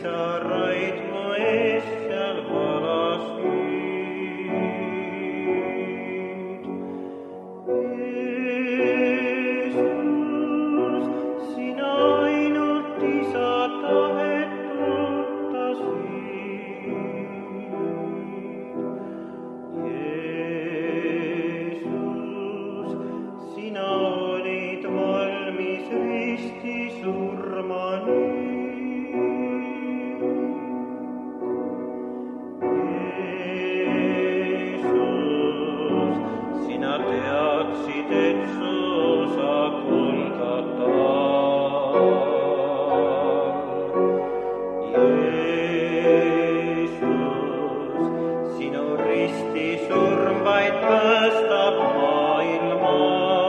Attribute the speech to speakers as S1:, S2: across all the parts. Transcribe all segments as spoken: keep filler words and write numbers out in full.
S1: pisaraid mu eest seal valasid. Jeesus, sina ainult isa tahet ootasid. Jeesus, sina olid valmis risti surmani. Teadsid, et su osa Golgatal. Jeesus, sinu risti surm vaid päästab maailma.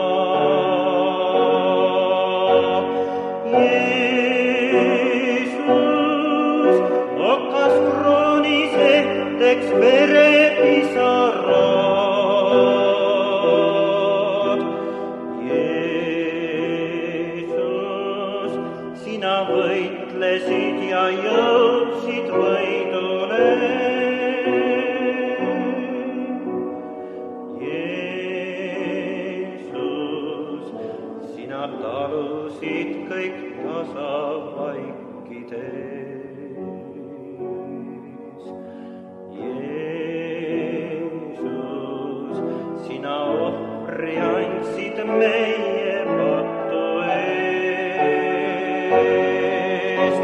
S1: Jeesus, okas kroonis ehteks verepisara. Sina võitlesid ja jõudsid võidule. Jeesus, sina talusid kõik tasa vaikides. Jeesus, sina ohvri andsid meie patu eest.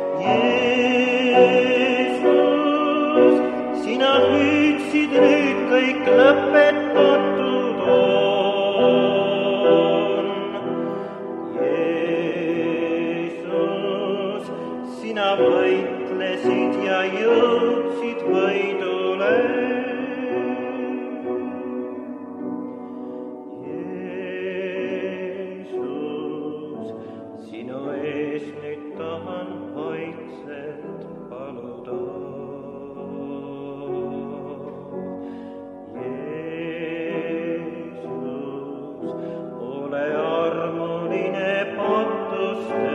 S1: Jeesus, sina hüüdsid nüüd kõik lõpetatud on. Jeesus, sina võitlesid ja jõudsid võidule. Jeesus, sinu ees nüüd tahan vaikselt paluda. Jeesus, ole armuline patuste